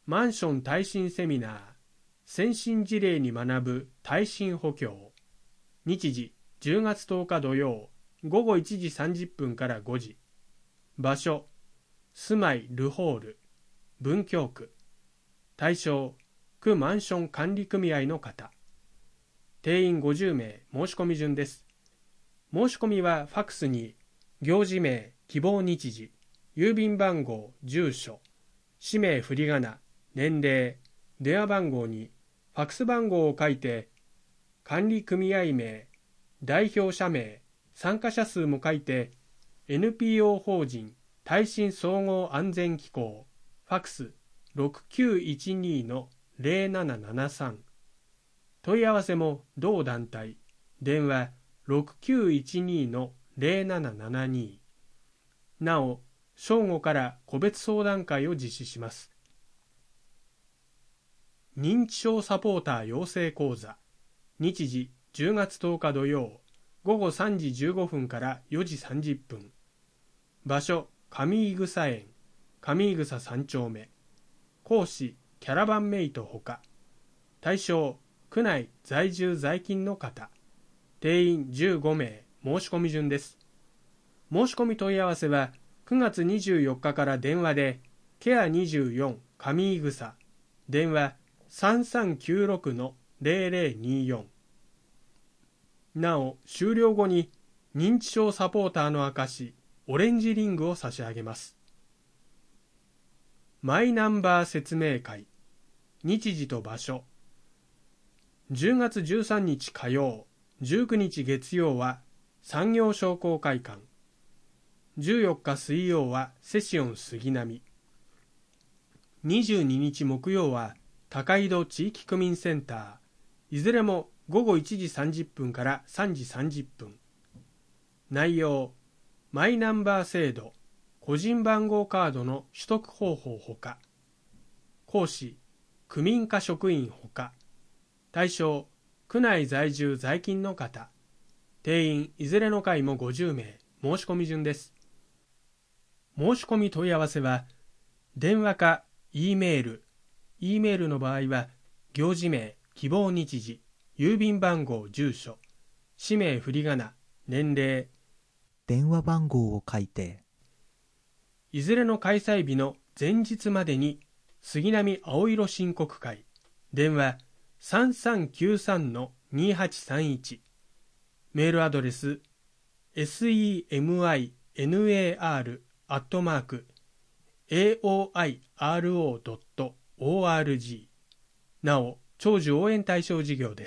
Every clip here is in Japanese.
マンション耐震セミナー、先進事例に学ぶ耐震補強。日時10月10日土曜、午後1時30分から5時。場所、住まいルホール、文京区。対象、区マンション管理組合の方。定員50名、申し込み順です。申し込みはファックスに、行事名、希望日時、郵便番号、住所、氏名振り仮名、年齢、電話番号に、ファックス番号を書いて、管理組合名、代表者名、参加者数も書いて、NPO 法人耐震総合安全機構、ファックス 6912-0773。問い合わせも同団体、電話 6912-0772。なお、正午から個別相談会を実施します。認知症サポーター養成講座。日時10月10日土曜、午後3時15分から4時30分。場所、上井草園、上井草3丁目。講師、キャラバンメイトほか。対象、区内在住在勤の方。定員15名、申し込み順です。申し込み問い合わせは、9月24日から電話で、ケア24上井草、電話3396-0024。なお、終了後に認知症サポーターの証、オレンジリングを差し上げます。マイナンバー説明会。日時と場所。10月13日火曜、19日月曜は産業商工会館。14日水曜はセシオン杉並。22日木曜は高井戸地域区民センター。いずれも午後1時30分から3時30分。内容、マイナンバー制度、個人番号カードの取得方法ほか。講師、区民課職員ほか。対象、区内在住在勤の方。定員いずれの回も50名、申し込み順です。申し込み問い合わせは、電話か E メール。E メールの場合は、行事名、希望日時、郵便番号、住所、氏名振り仮名、年齢、 電話番号を書いて、 いずれの開催日の前日までに、杉並青色申告会、電話3393-2831、メールアドレス、seminar@aoiro.org。なお、長寿応援対象事業です。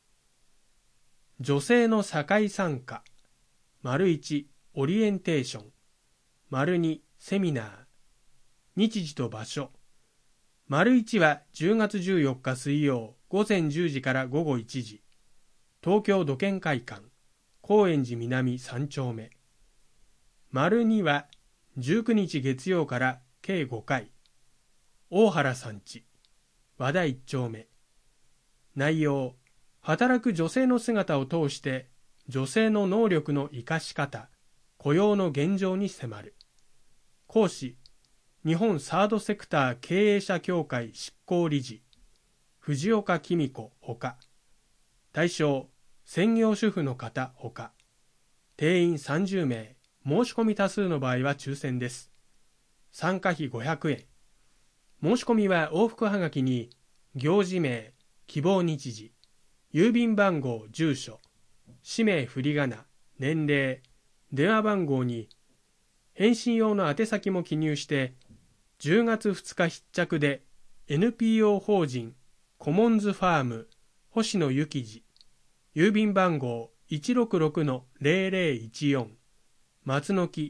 女性の社会参加。1、オリエンテーション。2、セミナー。日時と場所。1は10月14日水曜午前10時から午後1時。東京土建会館。高円寺南3丁目。2は19日月曜から計5回。大原さんち。和田1丁目。内容、働く女性の姿を通して女性の能力の生かし方、雇用の現状に迫る。講師、日本サードセクター経営者協会執行理事、藤岡紀美子ほか。対象、専業主婦の方ほか。定員30名、申し込み多数の場合は抽選です。参加費500円。申し込みは往復はがきに、行事名、希望日時、郵便番号、住所、氏名振り仮名、年齢、電話番号に、返信用の宛先も記入して、10月2日必着で NPO 法人コモンズファーム星野幸次、郵便番号 166-0014、松の木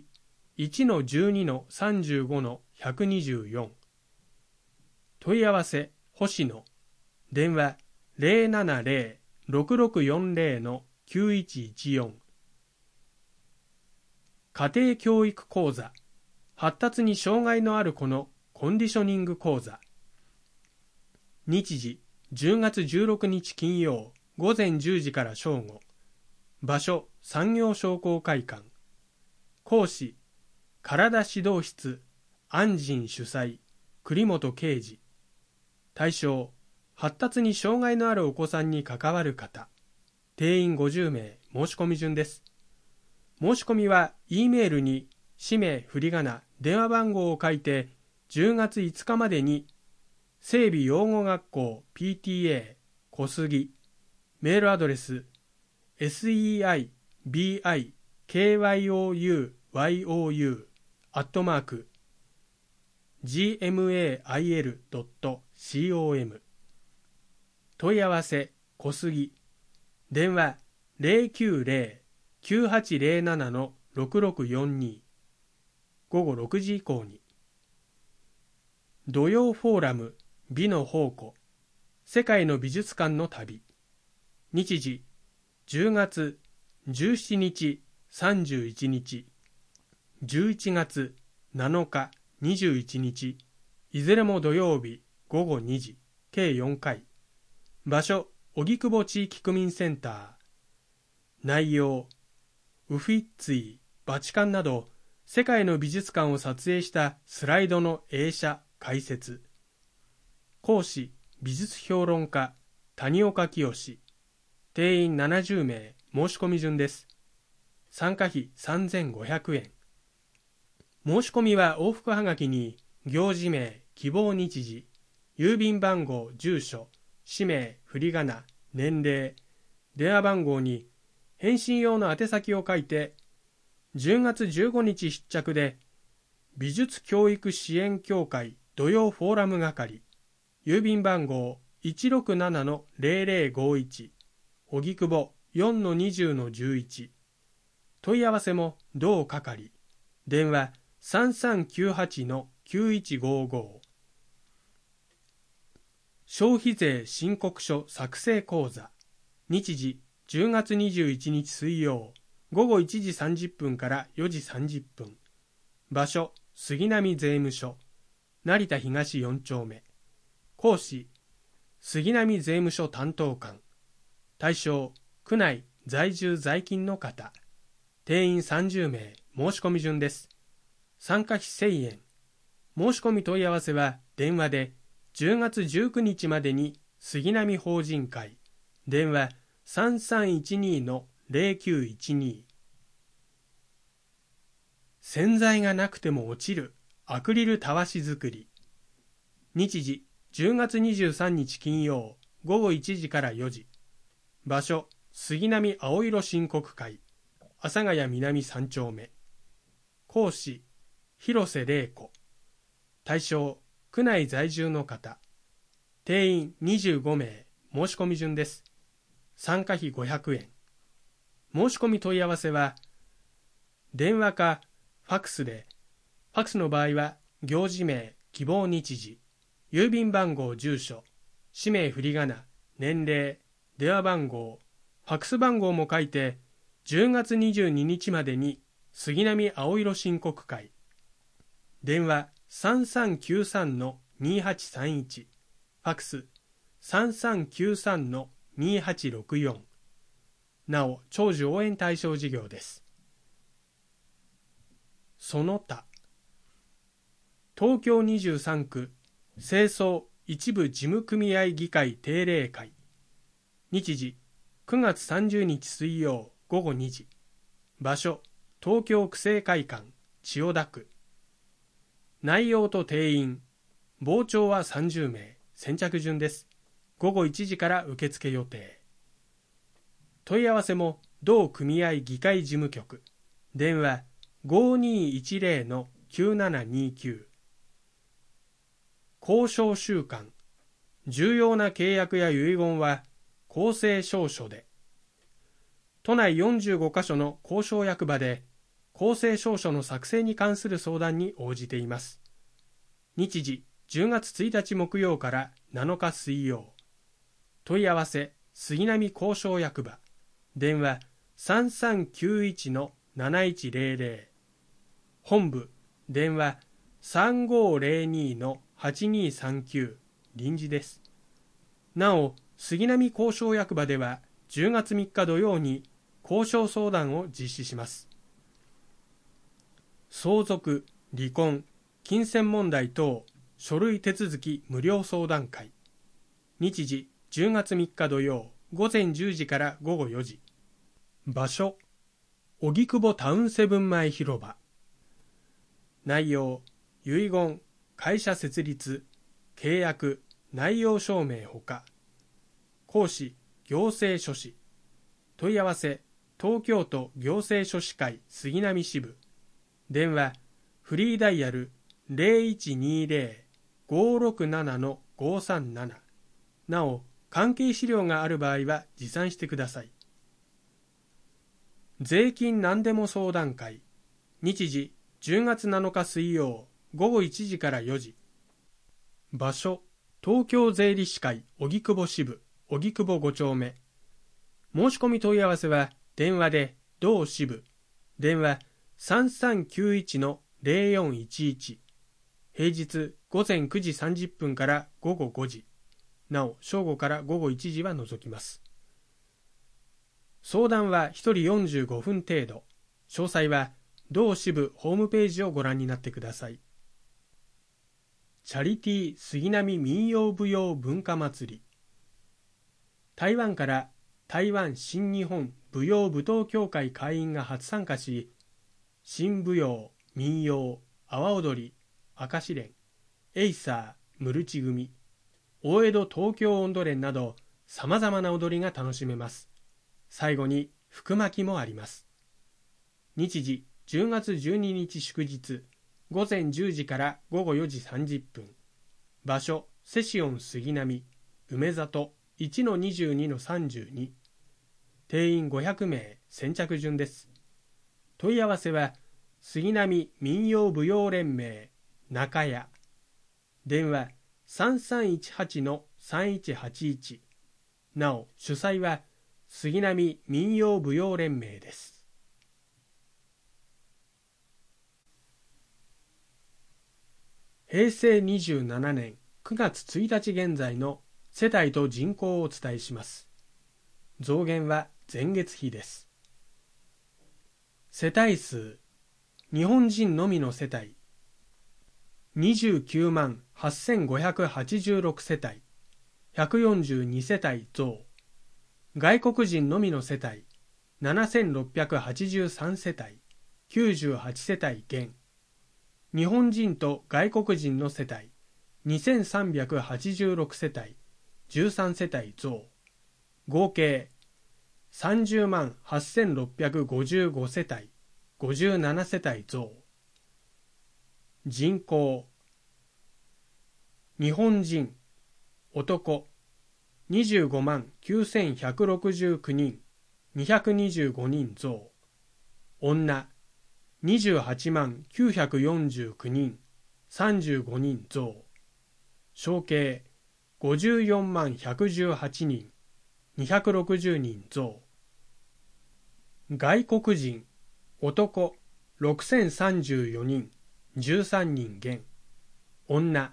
1-12-35-124。問い合わせ、星野。電話 070-6640-9114。家庭教育講座。発達に障害のある子のコンディショニング講座。日時、10月16日金曜、午前10時から正午。場所、産業商工会館。講師、体指導室、安仁主催、栗本啓二。 対象、発達に障害のあるお子さんに関わる方。定員50名、申し込み順です。申し込みは E メールに氏名、振り仮名、電話番号を書いて10月5日までに整備養護学校 PTA 小杉メールアドレス seibikyoyu@gmail.com 問い合わせ小杉電話 090-9807-6642 午後6時以降に。土曜フォーラム美の宝庫世界の美術館の旅。日時10月17日31日11月7日21日いずれも土曜日午後2時計4回。場所荻窪地域区民センター。内容ウフィッツィ、バチカンなど世界の美術館を撮影したスライドの映写解説。講師美術評論家谷岡清。定員70名、申し込み順です。参加費3500円。申し込みは往復はがきに行事名、希望日時、郵便番号、住所、氏名、振り仮名、年齢、電話番号に返信用の宛先を書いて、10月15日必着で美術教育支援協会土曜フォーラム係、郵便番号 167-0051 荻窪 4-20-11。問い合わせも同係。電話 3398-9155。消費税申告書作成講座。日時10月21日水曜午後1時30分から4時30分。場所杉並税務署成田東4丁目。講師杉並税務署担当官。対象区内在住在勤の方。定員30名、申し込み順です。参加費1000円。申し込み問い合わせは電話で10月19日までに杉並法人会。電話 3312-0912。洗剤がなくても落ちるアクリルたわし作り。日時10月23日金曜午後1時から4時。場所杉並青色申告会阿佐ヶ谷南3丁目。講師広瀬玲子。対象区内在住の方。定員25名、申し込み順です。参加費500円。申し込み問い合わせは電話かファックスで、ファックスの場合は行事名、希望日時、郵便番号、住所、氏名、振り仮名、年齢、電話番号、ファックス番号も書いて10月22日までに杉並青色申告会。電話 3393-2831。ファックス 3393-2864。なお長寿応援対象事業です。その他東京23区清掃一部事務組合議会定例会。日時9月30日水曜午後2時。場所東京区政会館千代田区。内容と定員傍聴は30名、先着順です。午後1時から受付予定。問い合わせも同組合議会事務局。電話 5210-9729。交渉習慣。重要な契約や遺言は公正証書で。都内45カ所の交渉役場で公正証書の作成に関する相談に応じています。日時10月1日木曜から7日水曜。問い合わせ杉並交渉役場。電話 3391-7100。本部電話 3502-8239。臨時です。なお杉並交渉役場では10月3日土曜に交渉相談を実施します。相続、離婚、金銭問題等書類手続き無料相談会。 日時10月3日土曜午前10時から午後4時。場所、荻窪タウンセブン前広場。内容、遺言、会社設立、契約、内容証明ほか。講師、行政書士。問い合わせ、東京都行政書士会杉並支部。電話、フリーダイヤル 0120-567-537。なお、関係資料がある場合は持参してください。税金何でも相談会。日時10月7日水曜午後1時から4時。場所、東京税理士会荻窪支部荻窪5丁目。申し込み問い合わせは電話で同支部。電話3391-0411。平日午前9時30分から午後5時。なお、正午から午後1時は除きます。相談は1人45分程度。詳細は同支部ホームページをご覧になってください。チャリティー杉並民謡舞踊文化祭り。台湾から台湾新日本舞踊舞踏協会会員が初参加し、新舞踊、民謡、阿波踊り、明石連、エイサー、ムルチ組、大江戸東京音頭連などさまざまな踊りが楽しめます。最後に福巻きもあります。日時10月12日祝日午前10時から午後4時30分。場所セシオン杉並梅里 1-22-32。定員500名、先着順です。問い合わせは杉並民謡舞踊連盟中屋。電話3318-3181。なお、主催は杉並民謡舞踊連盟です。平成27年9月1日現在の世帯と人口をお伝えします。増減は前月比です。世帯数、日本人のみの世帯29万8586世帯、142世帯増。外国人のみの世帯7683世帯、98世帯減。日本人と外国人の世帯2386世帯、13世帯増。合計30万8655世帯、57世帯増。人口、日本人、男25万9169人、225人増。女28万949人、35人増。合計54万118人、260人増。外国人、男6034人、13人減。女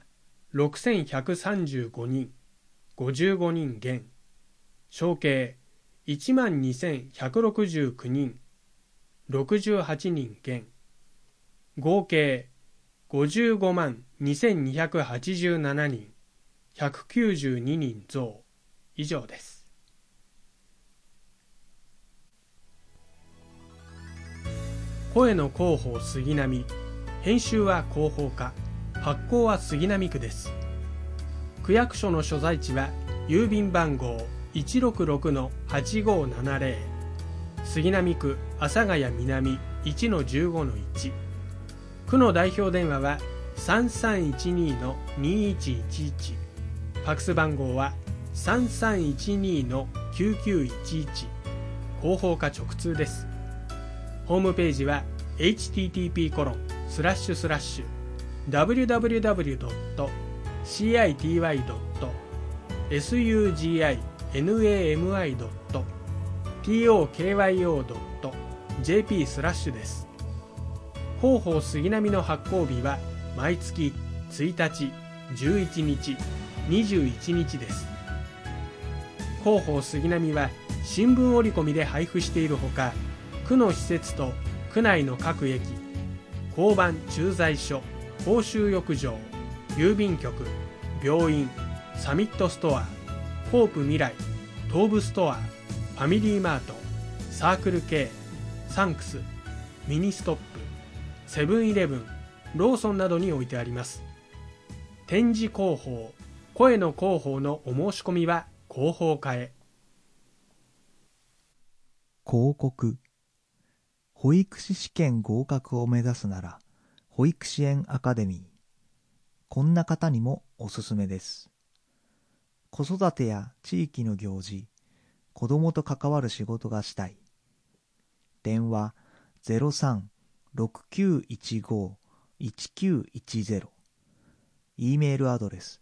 6135人、55人減。合計12,169人、68人減。合計55万2287人、192人増。以上です。声の広報杉並、編集は広報課、発行は杉並区です。区役所の所在地は郵便番号 166-8570、 杉並区阿佐ヶ谷南 1-15-1。 区の代表電話は 3312-2111、 ファクス番号は 3312-9911。 広報課直通です。ホームページは http://www.citynami.tokyo.jp/ です。広報杉並の発行日は毎月1日、11日、21日です。広報杉並は新聞折り込みで配布しているほか、区の施設と区内の各駅、交番駐在所、公衆浴場、郵便局、病院、サミットストア、 コープ未来、東武ストア、ファミリーマート、サークル K、サンクス、ミニストップ、セブンイレブン、ローソンなどに置いてあります。展示広報、声の広報のお申し込みは広報課へ。 広告。保育士試験合格を目指すなら、保育支援アカデミー。こんな方にもおすすめです。子育てや地域の行事、子どもと関わる仕事がしたい。電話03-6915-1910。E メールアドレス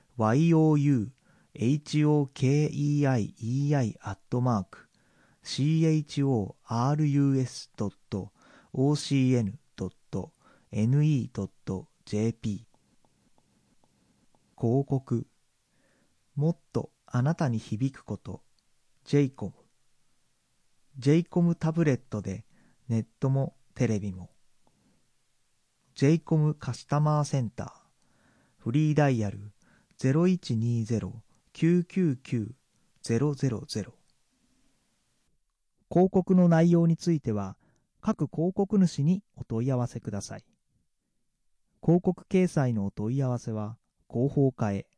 youeich.chorus.ocn.ne.jp。 広告。もっとあなたに響くこと。 JCOM タブレットでネットもテレビも。 JCOM カスタマーセンター。フリーダイヤル 0120-999-000。 広告の内容については各広告主にお問い合わせください。広告掲載のお問い合わせは広報課へ。